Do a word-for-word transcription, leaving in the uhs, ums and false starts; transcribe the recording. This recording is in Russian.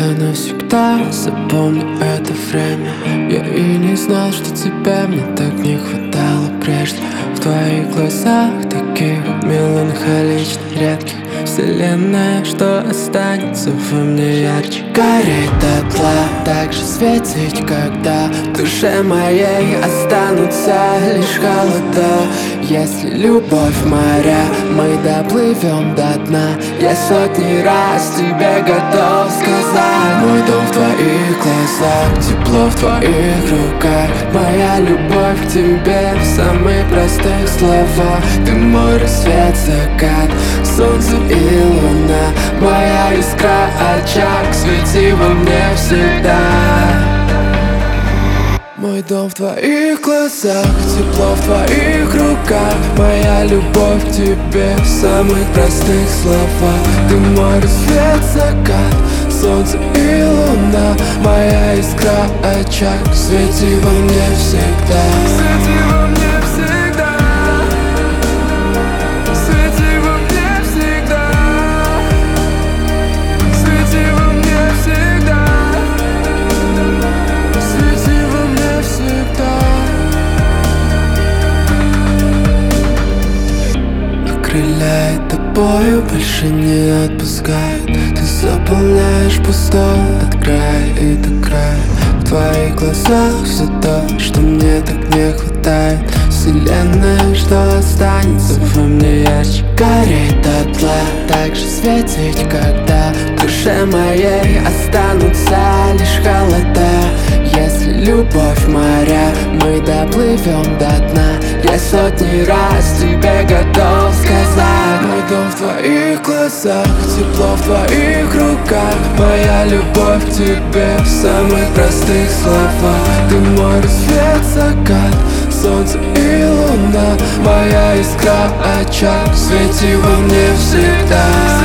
навсегда запомню это время. Я и не знал, что тебя мне так не хватало прежде. В твоих глазах таких меланхоличных, редких, вселенная, что останется во мне ярче. Гореть дотла, так же светить, когда в душе моей останутся лишь холода. Если любовь моря, мы доплывем до дна. Я сотни раз тебе готов сказать: мой дом в твоих глазах, тепло в твоих руках. Моя любовь к тебе в самых простых словах. Ты мой рассвет, закат, солнце и луна. Моя искра, очаг, свети во мне всегда. Мой дом в твоих глазах, тепло в твоих руках. Моя любовь к тебе в самых простых словах. Ты мой рассвет, закат, солнце и луна. Моя искра, очаг, свети во мне всегда. Свети во мне всегда. Свети во мне всегда. Свети во мне всегда. Свети во мне всегда. Окрыляет тобою, больше не отпускает. Ты заполняешь пустой от края и до края. В твоих глазах все то, что мне так не хватает. Вселенная, что останется во мне ярче. Гореть дотла, так же светить, когда в душе моей останутся лишь холода. Если любовь моря, мы доплывем до дна. Я сотни раз тебе готов сказать: мой дом в твоих глазах, тепло в твоих руках. Моя любовь к тебе в самых простых словах. Ты мой рассвет, закат, солнце и луна. Моя искра, очаг, свети во мне всегда.